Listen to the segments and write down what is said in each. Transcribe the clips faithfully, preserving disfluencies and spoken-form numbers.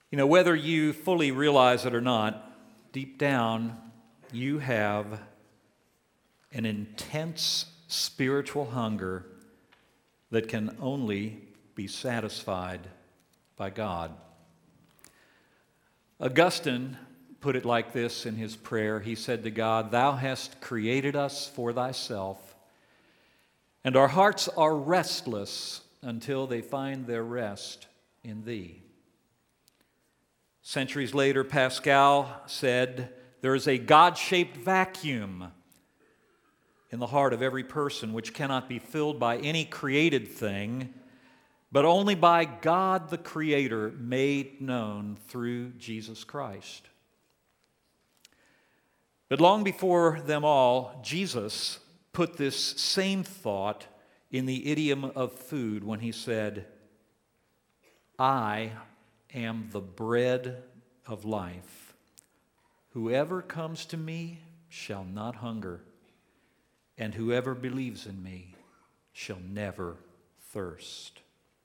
You know, whether you fully realize it or not, deep down, you have an intense spiritual hunger that can only be satisfied by God. Augustine put it like this in his prayer. He said to God, "Thou hast created us for thyself, and our hearts are restless until they find their rest in thee." Centuries later, Pascal said, "There is a God-shaped vacuum in the heart of every person which cannot be filled by any created thing, but only by God the Creator made known through Jesus Christ." But long before them all, Jesus put this same thought in the idiom of food when he said, "I am the bread of life. Whoever comes to me shall not hunger, and whoever believes in me shall never thirst."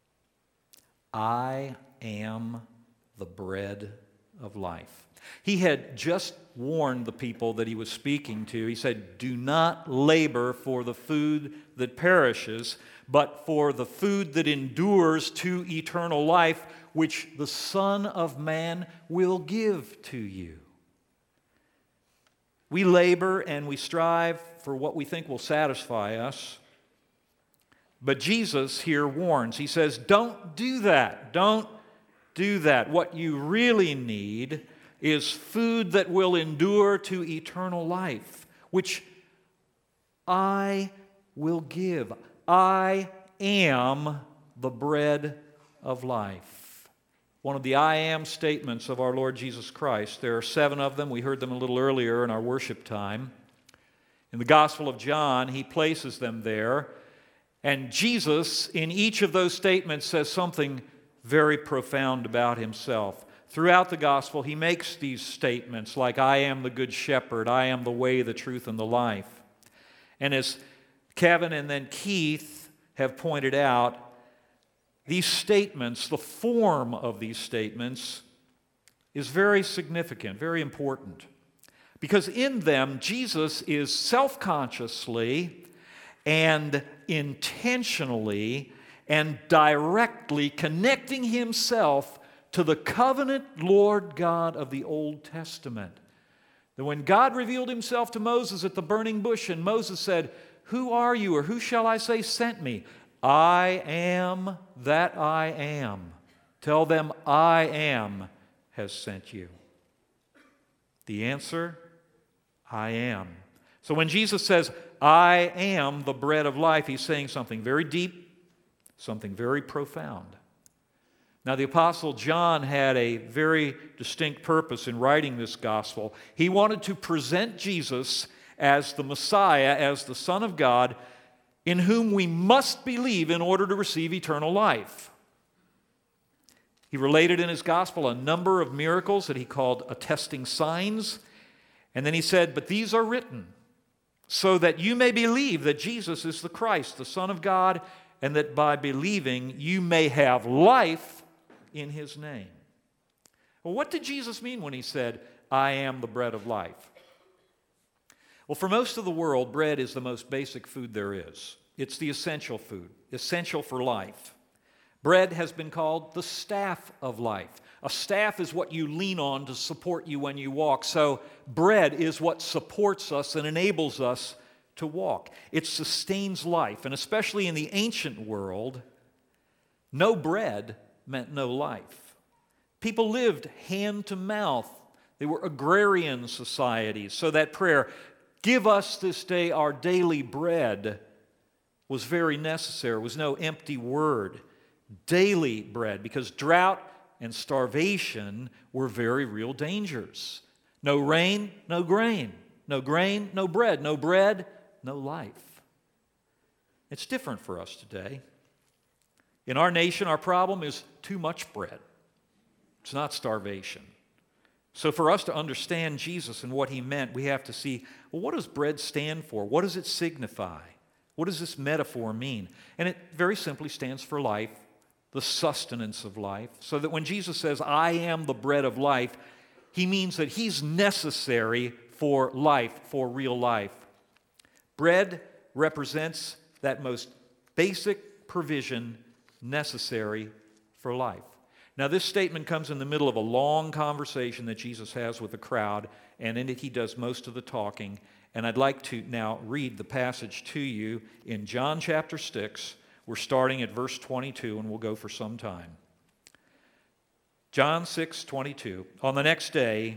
I am the bread of life. He had just warned the people that he was speaking to. He said, "Do not labor for the food that perishes, but for the food that endures to eternal life, which the Son of Man will give to you." We labor and we strive for what we think will satisfy us. But Jesus here warns. He says, don't do that. Don't do that. What you really need is food that will endure to eternal life, which I will give. I am the bread of life. One of the I am statements of our Lord Jesus Christ. There are seven of them. We heard them a little earlier in our worship time. In the Gospel of John, he places them there. And Jesus, in each of those statements, says something very profound about himself. Throughout the Gospel, he makes these statements like, "I am the good shepherd, I am the way, the truth, and the life." And as Kevin and then Keith have pointed out, these statements, the form of these statements, is very significant, very important. Because in them, Jesus is self-consciously and intentionally and directly connecting himself to the covenant Lord God of the Old Testament. That when God revealed himself to Moses at the burning bush, and Moses said, "Who are you, or who shall I say sent me?" "I am that I am. Tell them I am has sent you." The answer, I am. So when Jesus says, "I am the bread of life," he's saying something very deep, something very profound. Now, the Apostle John had a very distinct purpose in writing this gospel. He wanted to present Jesus as the Messiah, as the Son of God, in whom we must believe in order to receive eternal life. He related in his gospel a number of miracles that he called attesting signs. And then he said, "But these are written so that you may believe that Jesus is the Christ, the Son of God, and that by believing you may have life in his name." Well, what did Jesus mean when he said, "I am the bread of life"? Well, for most of the world, bread is the most basic food there is. It's the essential food, essential for life. Bread has been called the staff of life. A staff is what you lean on to support you when you walk. So bread is what supports us and enables us to walk. It sustains life. And especially in the ancient world, no bread meant no life. People lived hand to mouth. They were agrarian societies. So that prayer, "Give us this day our daily bread," was very necessary. It was no empty word. Daily bread, because drought and starvation were very real dangers. No rain, no grain. No grain, no bread. No bread, no life. It's different for us today. In our nation, our problem is too much bread. It's not starvation. So for us to understand Jesus and what he meant, we have to see, well, what does bread stand for? What does it signify? What does this metaphor mean? And it very simply stands for life the sustenance of life. So that when Jesus says, I am the bread of life, he means that he's necessary for life, for real life. Bread represents that most basic provision necessary for life. Now, this statement comes in the middle of a long conversation that Jesus has with the crowd, and in it he does most of the talking. And I'd like to now read the passage to you in John chapter six. We're starting at verse twenty-two, and we'll go for some time. John six twenty-two. On the next day,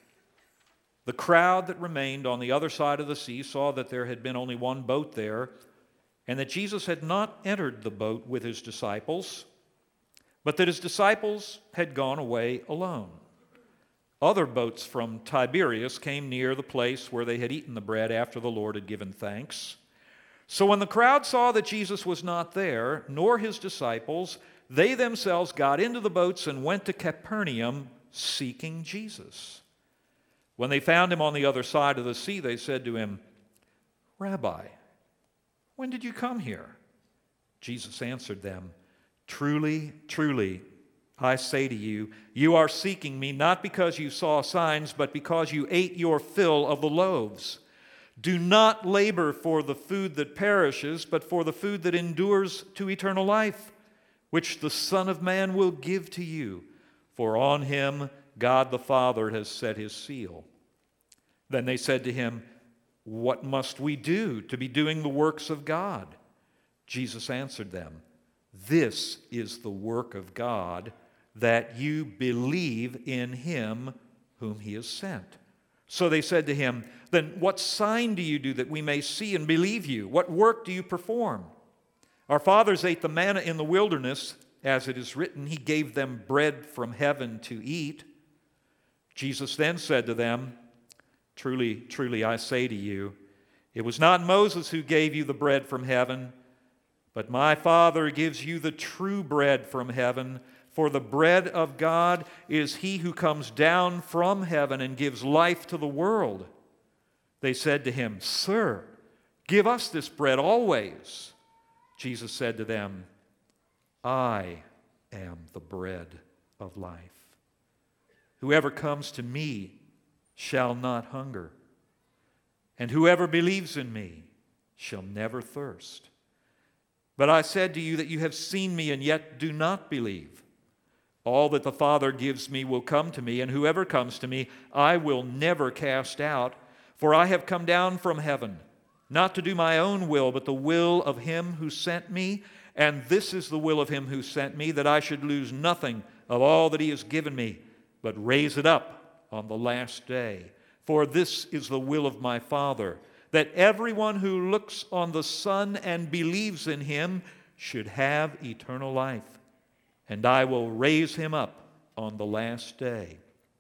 the crowd that remained on the other side of the sea saw that there had been only one boat there, and that Jesus had not entered the boat with his disciples, but that his disciples had gone away alone. Other boats from Tiberias came near the place where they had eaten the bread after the Lord had given thanks. So when the crowd saw that Jesus was not there, nor his disciples, they themselves got into the boats and went to Capernaum seeking Jesus. When they found him on the other side of the sea, they said to him, Rabbi, when did you come here? Jesus answered them, Truly, truly, I say to you, you are seeking me not because you saw signs, but because you ate your fill of the loaves. Do not labor for the food that perishes, but for the food that endures to eternal life, which the Son of Man will give to you, for on him God the Father has set his seal. Then they said to him, What must we do to be doing the works of God? Jesus answered them, This is the work of God, that you believe in him whom he has sent. So they said to him, Then what sign do you do that we may see and believe you? What work do you perform? Our fathers ate the manna in the wilderness, as it is written, He gave them bread from heaven to eat. Jesus then said to them, Truly, truly, I say to you, it was not Moses who gave you the bread from heaven, but my Father gives you the true bread from heaven. For the bread of God is he who comes down from heaven and gives life to the world. They said to him, Sir, give us this bread always. Jesus said to them, I am the bread of life. Whoever comes to me shall not hunger, and whoever believes in me shall never thirst. But I said to you that you have seen me and yet do not believe. All that the Father gives me will come to me, and whoever comes to me I will never cast out. For I have come down from heaven, not to do my own will, but the will of him who sent me. And this is the will of him who sent me, that I should lose nothing of all that he has given me, but raise it up on the last day. For this is the will of my Father, that everyone who looks on the Son and believes in him should have eternal life. And I will raise him up on the last day.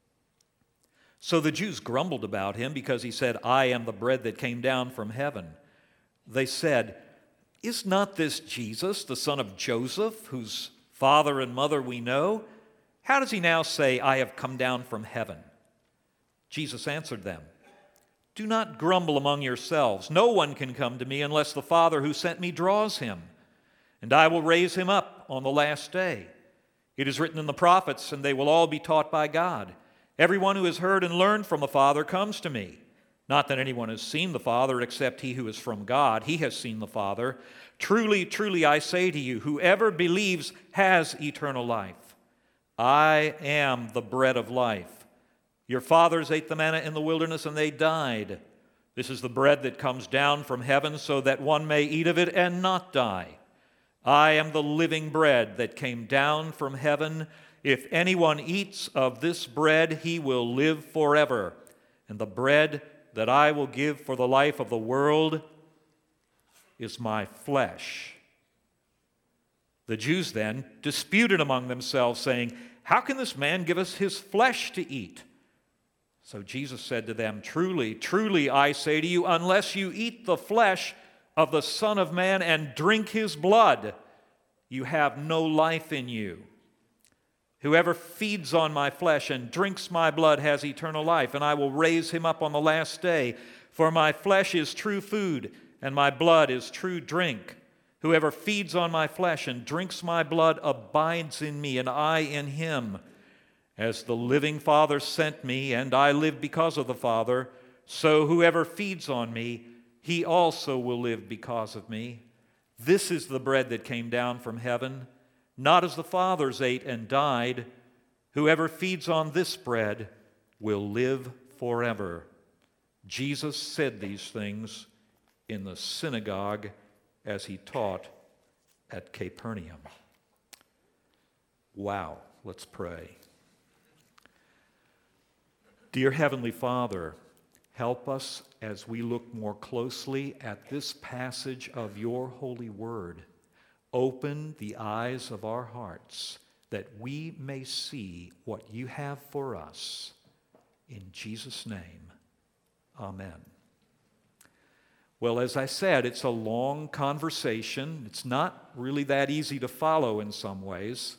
So the Jews grumbled about him because he said, I am the bread that came down from heaven. They said, Is not this Jesus, the son of Joseph, whose father and mother we know? How does he now say, I have come down from heaven? Jesus answered them, Do not grumble among yourselves. No one can come to me unless the Father who sent me draws him. And I will raise him up on the last day. It is written in the prophets, and they will all be taught by God. Everyone who has heard and learned from the Father comes to me. Not that anyone has seen the Father except he who is from God. He has seen the Father. Truly, truly, I say to you, whoever believes has eternal life. I am the bread of life. Your fathers ate the manna in the wilderness, and they died. This is the bread that comes down from heaven, so that one may eat of it and not die. I am the living bread that came down from heaven. If anyone eats of this bread, he will live forever. And the bread that I will give for the life of the world is my flesh. The Jews then disputed among themselves, saying, How can this man give us his flesh to eat? So Jesus said to them, Truly, truly, I say to you, unless you eat the flesh of the Son of Man and drink his blood, you have no life in you. Whoever feeds on my flesh and drinks my blood has eternal life, and I will raise him up on the last day. For my flesh is true food, and my blood is true drink. Whoever feeds on my flesh and drinks my blood abides in me, and I in him. As the living Father sent me, and I live because of the Father, so whoever feeds on me, he also will live because of me. This is the bread that came down from heaven, not as the fathers ate and died. Whoever feeds on this bread will live forever. Jesus said these things in the synagogue as he taught at Capernaum. Wow, let's pray. Dear Heavenly Father, help us as we look more closely at this passage of your holy word. Open the eyes of our hearts that we may see what you have for us. In Jesus' name, amen. Well, as I said, it's a long conversation. It's not really that easy to follow in some ways.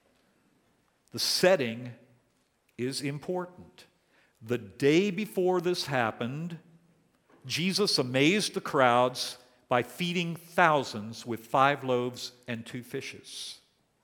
The setting is important. The day before this happened, Jesus amazed the crowds by feeding thousands with five loaves and two fishes.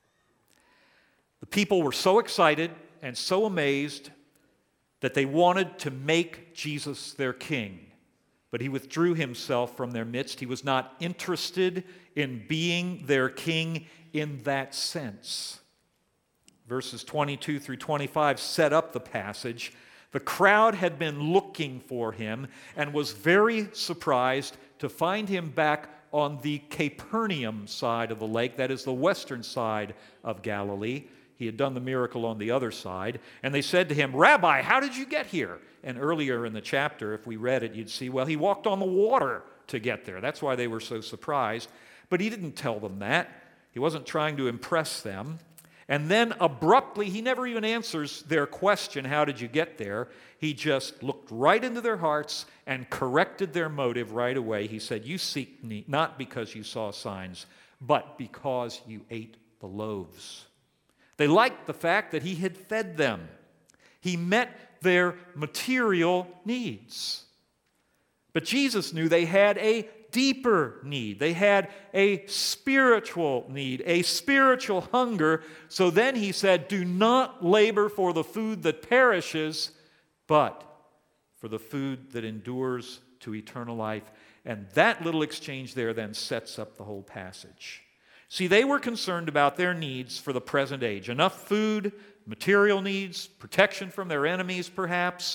The people were so excited and so amazed that they wanted to make Jesus their king. But he withdrew himself from their midst. He was not interested in being their king in that sense. Verses twenty-two through twenty-five set up the passage. The crowd had been looking for him and was very surprised to find him back on the Capernaum side of the lake, that is the western side of Galilee. He had done the miracle on the other side. And they said to him, "Rabbi, how did you get here?" And earlier in the chapter, if we read it, you'd see, well, he walked on the water to get there. That's why they were so surprised. But he didn't tell them that. He wasn't trying to impress them. And then abruptly, he never even answers their question, how did you get there? He just looked right into their hearts and corrected their motive right away. He said, you seek me not because you saw signs, but because you ate the loaves. They liked the fact that he had fed them. He met their material needs. But Jesus knew they had a deeper need. They had a spiritual need, a spiritual hunger. So then he said, do not labor for the food that perishes, but for the food that endures to eternal life. And that little exchange there then sets up the whole passage. See, they were concerned about their needs for the present age. Enough food, material needs, protection from their enemies perhaps.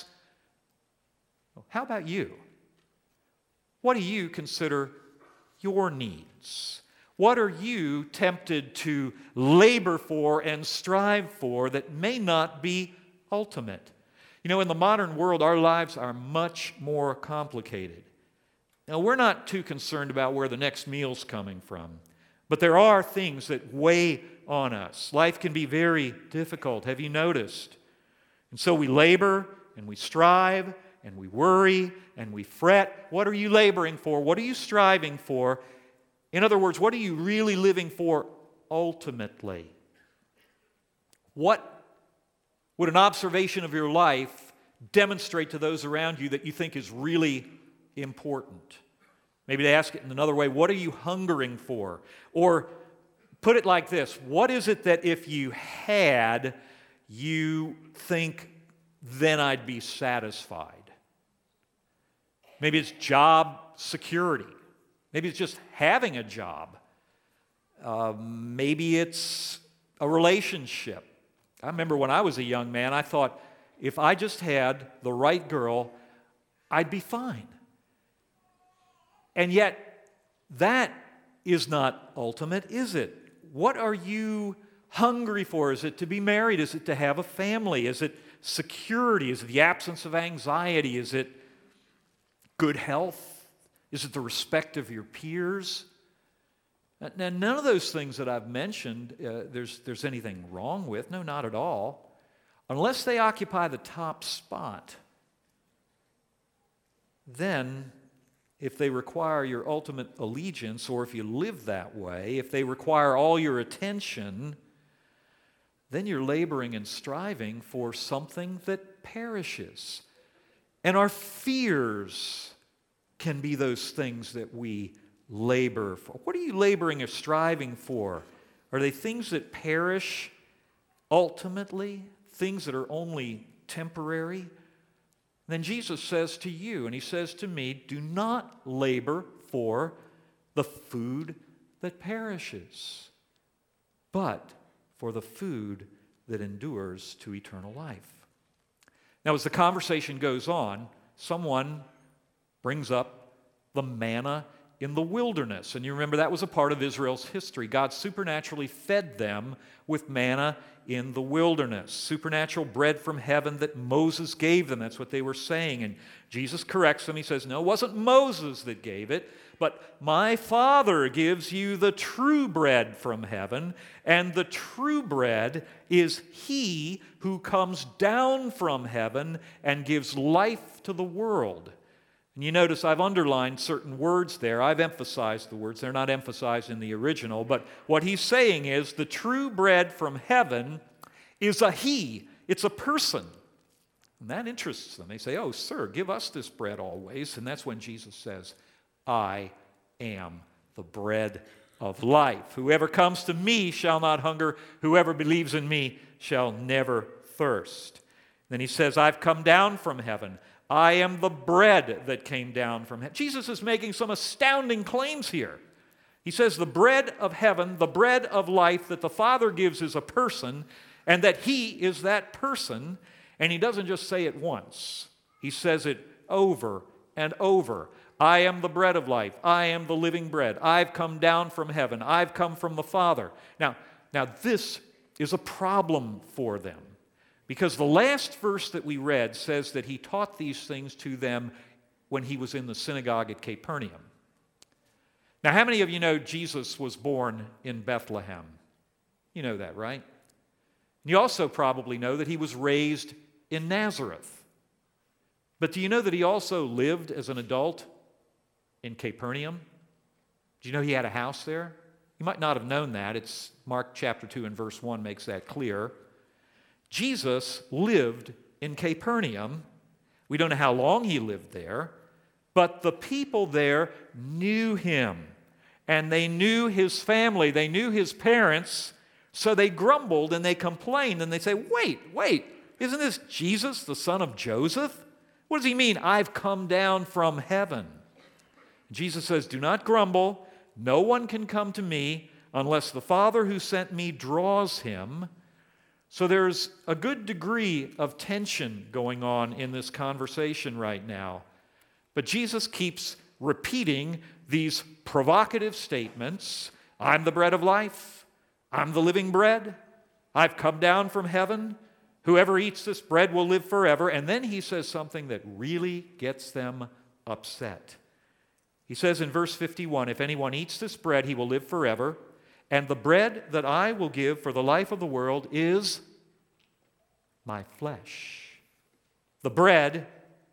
How about you? What do you consider your needs? What are you tempted to labor for and strive for that may not be ultimate? You know, in the modern world, our lives are much more complicated. Now, we're not too concerned about where the next meal's coming from, but there are things that weigh on us. Life can be very difficult. Have you noticed? And so we labor and we strive and we worry and we fret. What are you laboring for? What are you striving for? In other words, what are you really living for ultimately? What would an observation of your life demonstrate to those around you that you think is really important? Maybe to ask it in another way, what are you hungering for? Or put it like this, what is it that if you had, you think, then I'd be satisfied? Maybe it's job security. Maybe it's just having a job. Uh, maybe it's a relationship. I remember when I was a young man, I thought, if I just had the right girl, I'd be fine. And yet, that is not ultimate, is it? What are you hungry for? Is it to be married? Is it to have a family? Is it security? Is it the absence of anxiety? Is it good health? Is it the respect of your peers? Now, none of those things that I've mentioned, uh, there's, there's anything wrong with. No, not at all. Unless they occupy the top spot, then if they require your ultimate allegiance, or if you live that way, if they require all your attention, then you're laboring and striving for something that perishes. And our fears can be those things that we labor for? What are you laboring or striving for? Are they things that perish ultimately? Things that are only temporary? Then Jesus says to you, and he says to me, do not labor for the food that perishes, but for the food that endures to eternal life. Now, as the conversation goes on, someone brings up the manna in the wilderness. And you remember that was a part of Israel's history. God supernaturally fed them with manna in the wilderness. Supernatural bread from heaven that Moses gave them. That's what they were saying. And Jesus corrects them. He says, no, it wasn't Moses that gave it, but my Father gives you the true bread from heaven. And the true bread is He who comes down from heaven and gives life to the world. And you notice I've underlined certain words there. I've emphasized the words. They're not emphasized in the original. But what he's saying is the true bread from heaven is a He. It's a person. And that interests them. They say, oh, sir, give us this bread always. And that's when Jesus says, I am the bread of life. Whoever comes to me shall not hunger. Whoever believes in me shall never thirst. Then he says, I've come down from heaven. I am the bread that came down from heaven. Jesus is making some astounding claims here. He says the bread of heaven, the bread of life that the Father gives is a person, and that He is that person. And He doesn't just say it once. He says it over and over. I am the bread of life. I am the living bread. I've come down from heaven. I've come from the Father. Now, now this is a problem for them. Because the last verse that we read says that He taught these things to them when He was in the synagogue at Capernaum. Now, how many of you know Jesus was born in Bethlehem? You know that, right? And you also probably know that He was raised in Nazareth. But do you know that He also lived as an adult in Capernaum? Do you know He had a house there? You might not have known that. It's Mark chapter two and verse one makes that clear. Jesus lived in Capernaum. We don't know how long He lived there, but the people there knew Him, and they knew His family, they knew His parents, so they grumbled and they complained, and they say, wait, wait, isn't this Jesus, the son of Joseph? What does He mean, I've come down from heaven? Jesus says, do not grumble. No one can come to me unless the Father who sent me draws him. So there's a good degree of tension going on in this conversation right now. But Jesus keeps repeating these provocative statements. I'm the bread of life. I'm the living bread. I've come down from heaven. Whoever eats this bread will live forever. And then He says something that really gets them upset. He says in verse fifty-one, if anyone eats this bread, he will live forever. And the bread that I will give for the life of the world is my flesh. The bread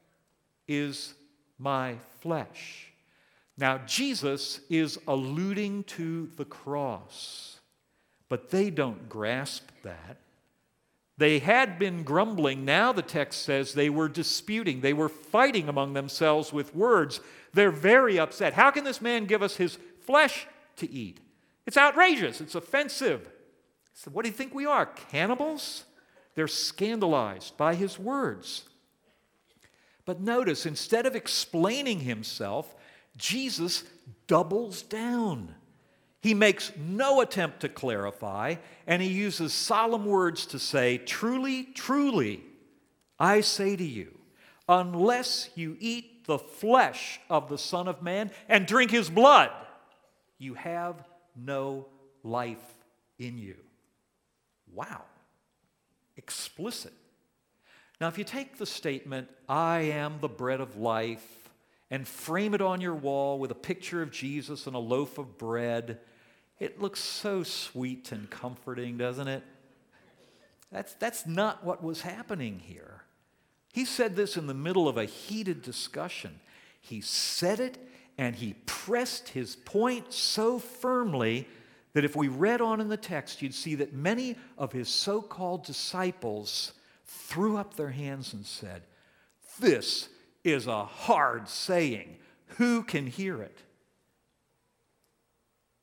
is my flesh. Now, Jesus is alluding to the cross, but they don't grasp that. They had been grumbling. Now the text says they were disputing. They were fighting among themselves with words. They're very upset. How can this man give us his flesh to eat? It's outrageous. It's offensive. So what do you think we are, cannibals? They're scandalized by His words. But notice, instead of explaining Himself, Jesus doubles down. He makes no attempt to clarify, and He uses solemn words to say, truly, truly, I say to you, unless you eat the flesh of the Son of Man and drink His blood, you have no life in you. Wow. Explicit. Now, if you take the statement, I am the bread of life, and frame it on your wall with a picture of Jesus and a loaf of bread, it looks so sweet and comforting, doesn't it? That's, that's not what was happening here. He said this in the middle of a heated discussion. He said it, and he pressed his point so firmly that if we read on in the text, you'd see that many of his so-called disciples threw up their hands and said, this is a hard saying. Who can hear it?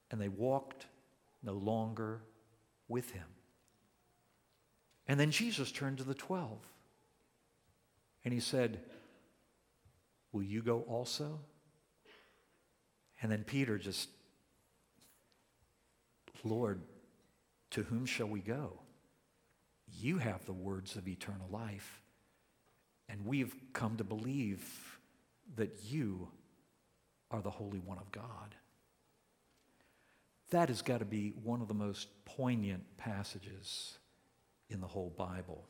and they walked no longer with him. And then Jesus turned to the twelve, and he said, will you go also? And then Peter just, Lord, to whom shall we go? You have the words of eternal life, and we've come to believe that you are the Holy One of God. That has got to be one of the most poignant passages in the whole Bible.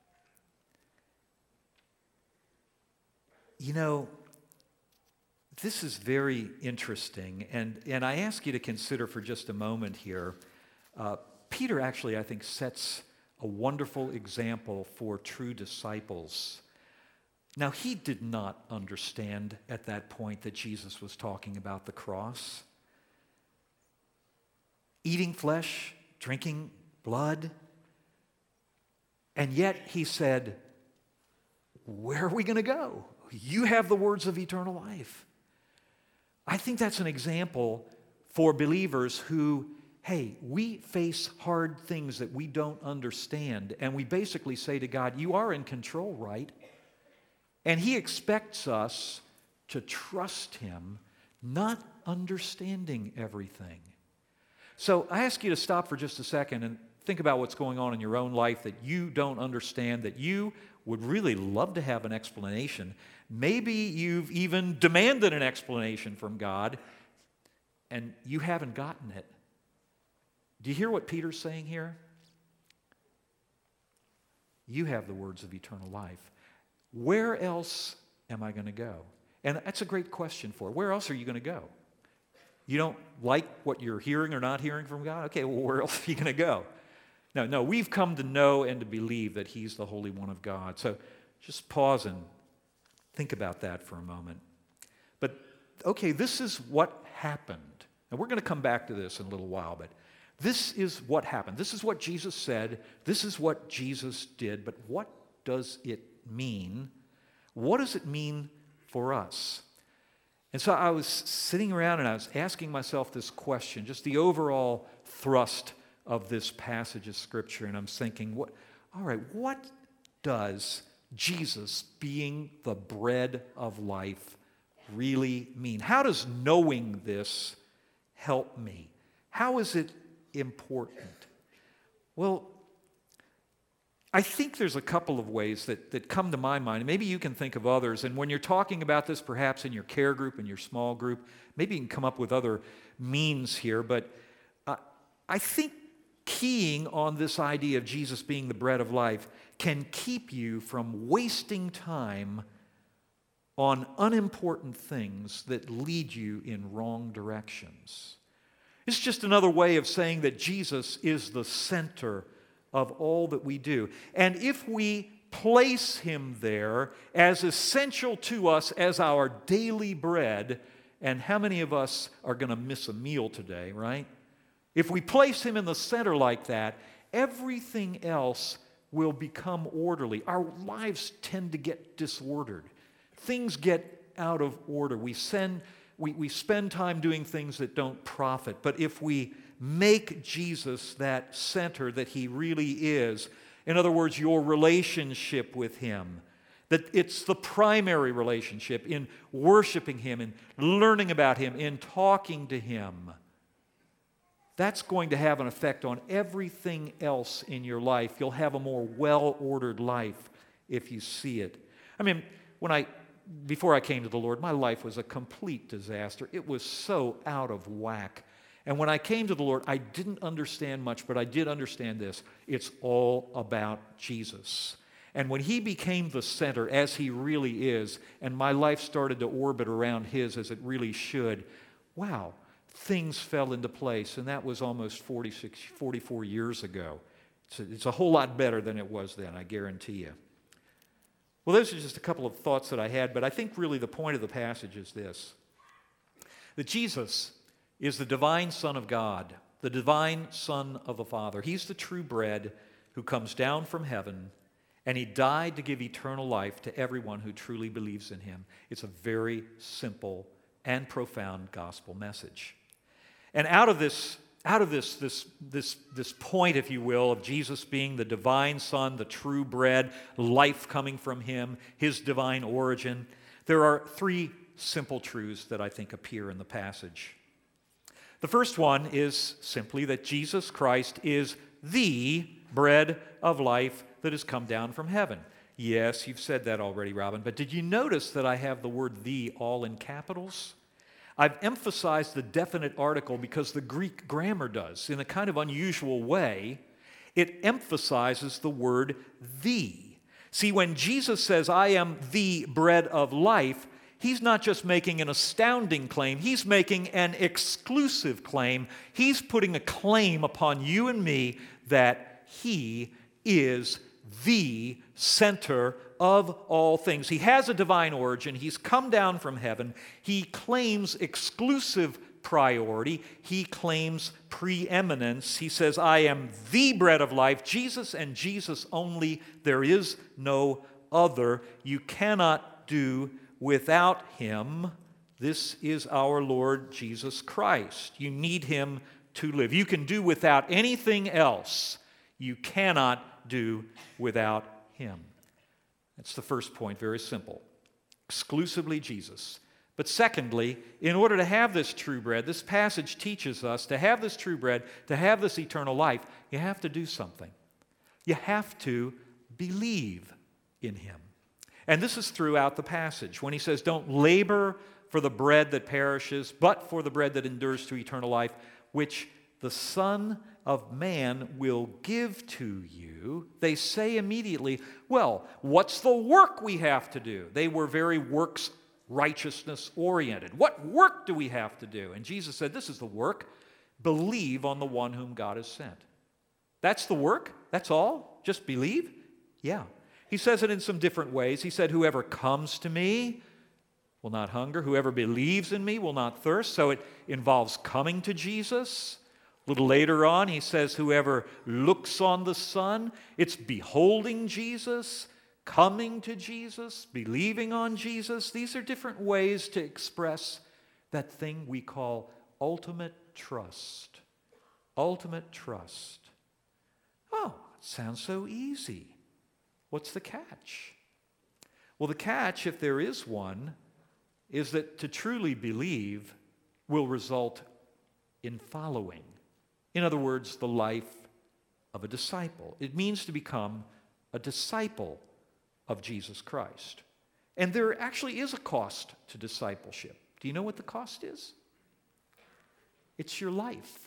You know, this is very interesting, and, and I ask you to consider for just a moment here. Uh, Peter actually, I think, sets a wonderful example for true disciples. Now, he did not understand at that point that Jesus was talking about the cross. Eating flesh, drinking blood, and yet he said, where are we going to go? You have the words of eternal life. I think that's an example for believers who, hey, we face hard things that we don't understand, and we basically say to God, you are in control, right? And he expects us to trust him, not understanding everything. So I ask you to stop for just a second and think about what's going on in your own life that you don't understand, that you would really love to have an explanation. Maybe you've even demanded an explanation from God, and you haven't gotten it. Do you hear what Peter's saying here? You have the words of eternal life. Where else am I going to go? And that's a great question for, where else are you going to go? You don't like what you're hearing or not hearing from God? Okay, well, where else are you going to go? No, no, we've come to know and to believe that he's the Holy One of God. So just pause and think about that for a moment. But, okay, this is what happened. And we're going to come back to this in a little while, but this is what happened. This is what Jesus said. This is what Jesus did. But what does it mean? What does it mean for us? And so I was sitting around and I was asking myself this question, just the overall thrust of this passage of Scripture. And I'm thinking, what, all right, what does Jesus being the bread of life really mean? How does knowing this help me? How is it important? Well, I think there's a couple of ways that, that come to my mind, and maybe you can think of others. And when you're talking about this, perhaps in your care group, in your small group, maybe you can come up with other means here. But uh, I think keying on this idea of Jesus being the bread of life can keep you from wasting time on unimportant things that lead you in wrong directions. It's just another way of saying that Jesus is the center of all that we do. And if we place him there as essential to us as our daily bread, and how many of us are going to miss a meal today, right? If we place him in the center like that, everything else will become orderly. Our lives tend to get disordered. Things get out of order. We send, we, we spend time doing things that don't profit. But if we make Jesus that center that he really is, in other words, your relationship with him, that it's the primary relationship in worshiping him, in learning about him, in talking to him, that's going to have an effect on everything else in your life. You'll have a more well-ordered life if you see it. I mean, when I, before I came to the Lord, my life was a complete disaster. It was so out of whack. And when I came to the Lord, I didn't understand much, but I did understand this. It's all about Jesus. And when he became the center, as he really is, and my life started to orbit around his as it really should, wow, things fell into place. And that was almost forty-six, forty-four years ago. It's a, it's a whole lot better than it was then, I guarantee you. Well, those are just a couple of thoughts that I had, but I think really the point of the passage is this, that Jesus is the divine Son of God, the divine Son of the Father. He's the true bread who comes down from heaven, and he died to give eternal life to everyone who truly believes in him. It's a very simple and profound gospel message. And out of this, out of this, this, this, this point, if you will, of Jesus being the divine Son, the true bread, life coming from him, his divine origin, there are three simple truths that I think appear in the passage. The first one is simply that Jesus Christ is the bread of life that has come down from heaven. Yes, you've said that already, Robin, but did you notice that I have the word "the" all in capitals? I've emphasized the definite article because the Greek grammar does, in a kind of unusual way. It emphasizes the word "the." See, when Jesus says, "I am the bread of life," he's not just making an astounding claim, he's making an exclusive claim. He's putting a claim upon you and me that he is the center of all things. He has a divine origin. He's come down from heaven. He claims exclusive priority. He claims preeminence. He says, "I am the bread of life, Jesus and Jesus only. There is no other. You cannot do without him." This is our Lord Jesus Christ. You need him to live. You can do without anything else. You cannot do without him. That's the first point, very simple. Exclusively Jesus. But secondly, in order to have this true bread, this passage teaches us to have this true bread, to have this eternal life, you have to do something. You have to believe in him. And this is throughout the passage. When he says, "Don't labor for the bread that perishes, but for the bread that endures to eternal life, which the Son of Man will give to you," they say immediately, "Well, what's the work we have to do?" They were very works righteousness oriented. What work do we have to do? And Jesus said, this is the work. Believe on the one whom God has sent. That's the work? That's all? Just believe? Yeah. He says it in some different ways. He said, "Whoever comes to me will not hunger. Whoever believes in me will not thirst." So it involves coming to Jesus. A little later on, he says, "Whoever looks on the Son," it's beholding Jesus, coming to Jesus, believing on Jesus. These are different ways to express that thing we call ultimate trust. Ultimate trust. Oh, it sounds so easy. What's the catch? Well, the catch, if there is one, is that to truly believe will result in following. In other words, the life of a disciple. It means to become a disciple of Jesus Christ. And there actually is a cost to discipleship. Do you know what the cost is? It's your life.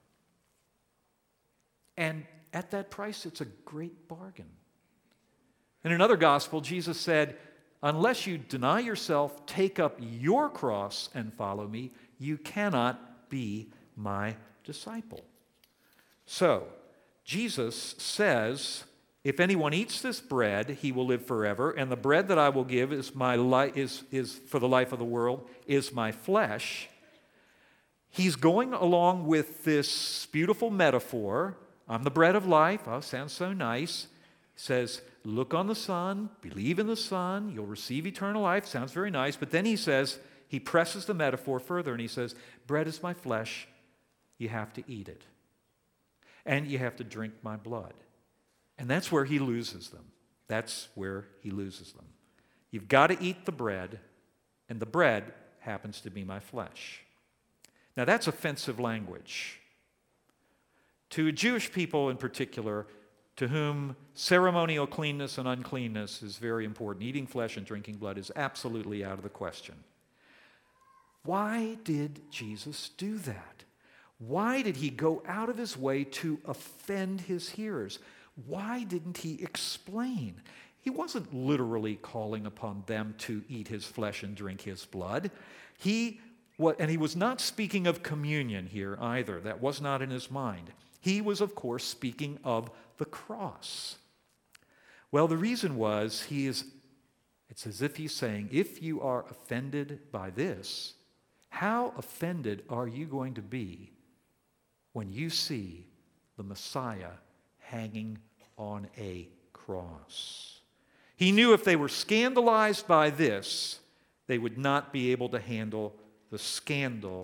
And at that price, it's a great bargain. In another gospel, Jesus said, "Unless you deny yourself, take up your cross and follow me, you cannot be my disciple." So, Jesus says, "If anyone eats this bread, he will live forever, and the bread that I will give is my li- is, is for the life of the world, is my flesh." He's going along with this beautiful metaphor. I'm the bread of life. Oh, sounds so nice. He says, look on the Son, believe in the Son, you'll receive eternal life. Sounds very nice. But then he says, he presses the metaphor further, and he says, bread is my flesh. You have to eat it. And you have to drink my blood. And that's where he loses them. That's where he loses them. You've got to eat the bread, and the bread happens to be my flesh. Now that's offensive language. To Jewish people in particular, to whom ceremonial cleanness and uncleanness is very important, eating flesh and drinking blood is absolutely out of the question. Why did Jesus do that? Why did he go out of his way to offend his hearers? Why didn't he explain? He wasn't literally calling upon them to eat his flesh and drink his blood. He, what, and he was not speaking of communion here either. That was not in his mind. He was, of course, speaking of the cross. Well, the reason was he is, it's as if he's saying, if you are offended by this, how offended are you going to be when you see the Messiah hanging on a cross? He knew if they were scandalized by this, they would not be able to handle the scandal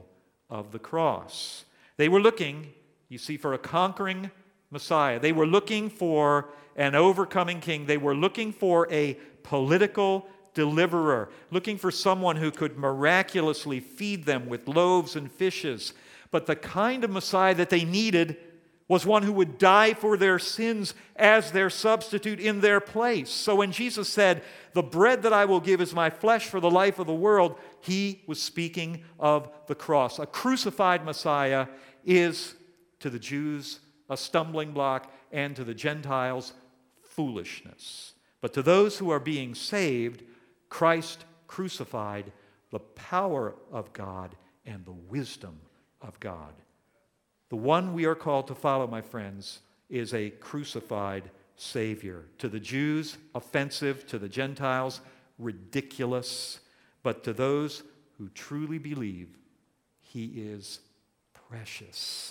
of the cross. They were looking, you see, for a conquering Messiah. They were looking for an overcoming king. They were looking for a political deliverer, looking for someone who could miraculously feed them with loaves and fishes. But the kind of Messiah that they needed was one who would die for their sins as their substitute in their place. So when Jesus said, "The bread that I will give is my flesh for the life of the world," he was speaking of the cross. A crucified Messiah is, to the Jews, a stumbling block, and to the Gentiles, foolishness. But to those who are being saved, Christ crucified, the power of God and the wisdom of God. The one we are called to follow, my friends, is a crucified Savior. To the Jews, offensive. To the Gentiles, ridiculous. But to those who truly believe, he is precious.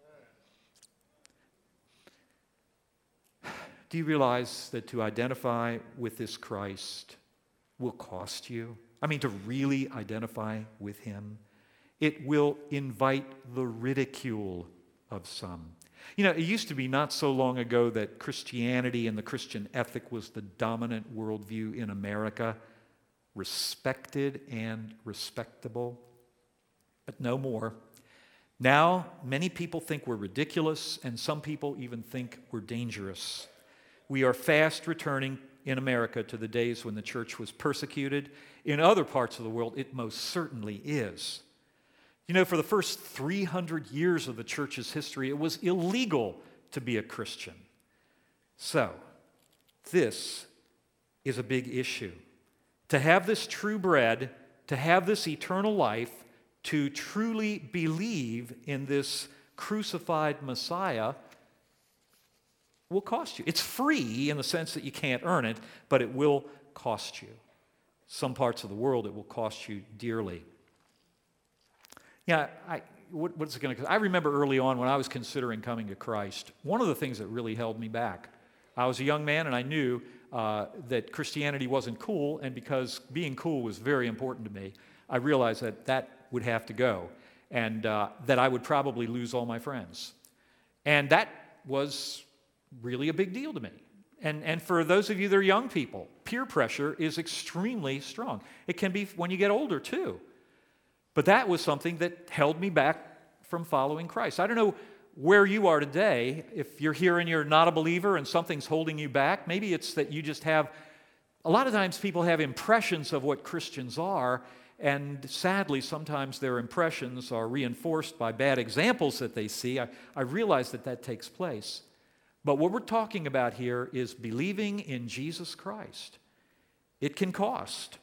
Do you realize that to identify with this Christ will cost you? I mean, to really identify with him, it will invite the ridicule of some. You know, it used to be not so long ago that Christianity and the Christian ethic was the dominant worldview in America, respected and respectable, but no more. Now, many people think we're ridiculous, and some people even think we're dangerous. We are fast returning in America to the days when the church was persecuted. In other parts of the world, it most certainly is. You know, for the first three hundred years of the church's history, it was illegal to be a Christian. So, this is a big issue. To have this true bread, to have this eternal life, to truly believe in this crucified Messiah will cost you. It's free in the sense that you can't earn it, but it will cost you. Some parts of the world, it will cost you dearly. Yeah, I, what, what's it going to? I remember early on when I was considering coming to Christ, one of the things that really held me back. I was a young man, and I knew uh, that Christianity wasn't cool, and because being cool was very important to me, I realized that that would have to go, and uh, that I would probably lose all my friends. And that was really a big deal to me. And, and for those of you that are young people, peer pressure is extremely strong. It can be when you get older, too. But that was something that held me back from following Christ. I don't know where you are today. If you're here and you're not a believer and something's holding you back, maybe it's that you just have, a lot of times people have impressions of what Christians are, and sadly, sometimes their impressions are reinforced by bad examples that they see. I, I realize that that takes place. But what we're talking about here is believing in Jesus Christ. It can cost,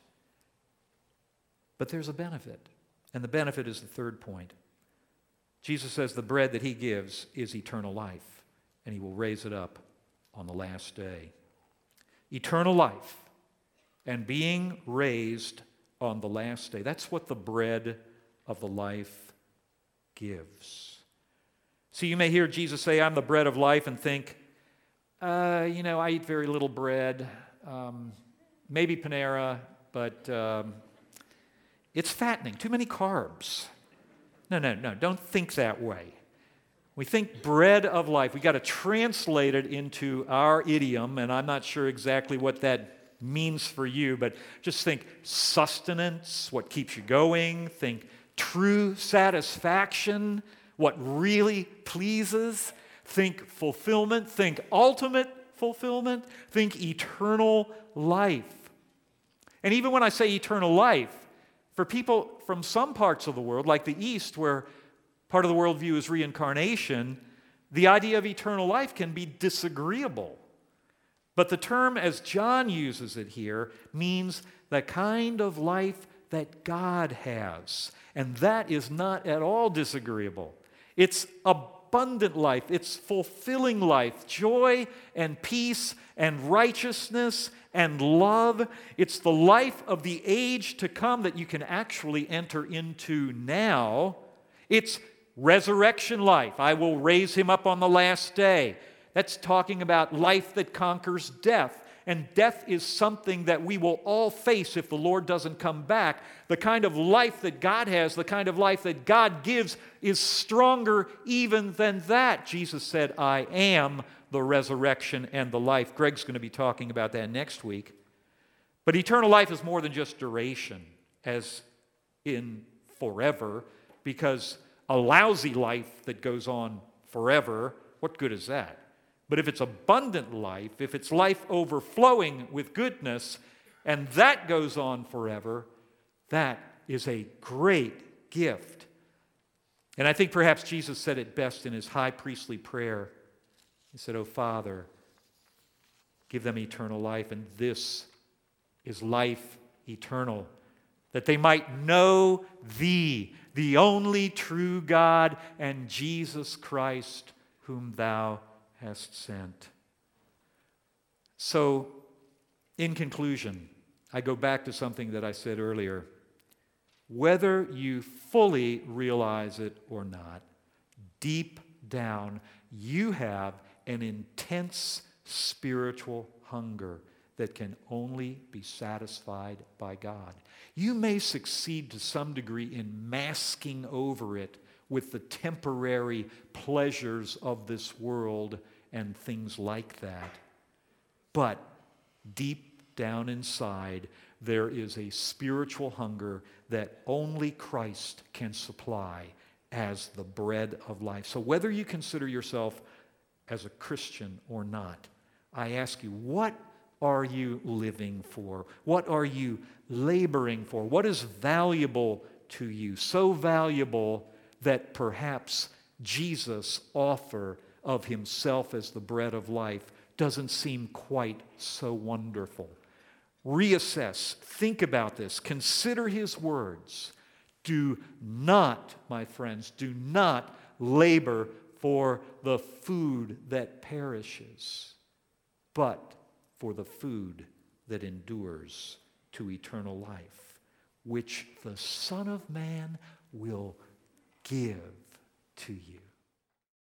but there's a benefit. And the benefit is the third point. Jesus says the bread that he gives is eternal life, and he will raise it up on the last day. Eternal life and being raised on the last day. That's what the bread of the life gives. So you may hear Jesus say, "I'm the bread of life," and think, uh, you know, I eat very little bread, um, maybe Panera, but um, it's fattening, too many carbs. No, no, no, don't think that way. We think bread of life. We got to translate it into our idiom, and I'm not sure exactly what that means for you, but just think sustenance, what keeps you going. Think true satisfaction, what really pleases. Think fulfillment. Think ultimate fulfillment. Think eternal life. And even when I say eternal life, for people from some parts of the world, like the East, where part of the worldview is reincarnation, the idea of eternal life can be disagreeable. But the term, as John uses it here, means the kind of life that God has. And that is not at all disagreeable. It's abundant life. It's fulfilling life. Joy and peace and righteousness and love. It's the life of the age to come that you can actually enter into now. It's resurrection life. I will raise him up on the last day. That's talking about life that conquers death. And death is something that we will all face if the Lord doesn't come back. The kind of life that God has, the kind of life that God gives, is stronger even than that. Jesus said, I am the resurrection and the life. Greg's going to be talking about that next week. But eternal life is more than just duration, as in forever, because a lousy life that goes on forever, what good is that? But if it's abundant life, if it's life overflowing with goodness, and that goes on forever, that is a great gift. And I think perhaps Jesus said it best in his high priestly prayer. He said, "Oh, Father, give them eternal life, and this is life eternal, that they might know Thee, the only true God, and Jesus Christ, whom Thou hast sent." So, in conclusion, I go back to something that I said earlier. Whether you fully realize it or not, deep down, you have an intense spiritual hunger that can only be satisfied by God. You may succeed to some degree in masking over it with the temporary pleasures of this world and things like that. But deep down inside, there is a spiritual hunger that only Christ can supply as the bread of life. So whether you consider yourself as a Christian or not, I ask you, what are you living for? What are you laboring for? What is valuable to you? So valuable that perhaps Jesus' offer of himself as the bread of life doesn't seem quite so wonderful. Reassess, think about this, consider his words. Do not, my friends, do not labor for the food that perishes, but for the food that endures to eternal life, which the Son of Man will give to you.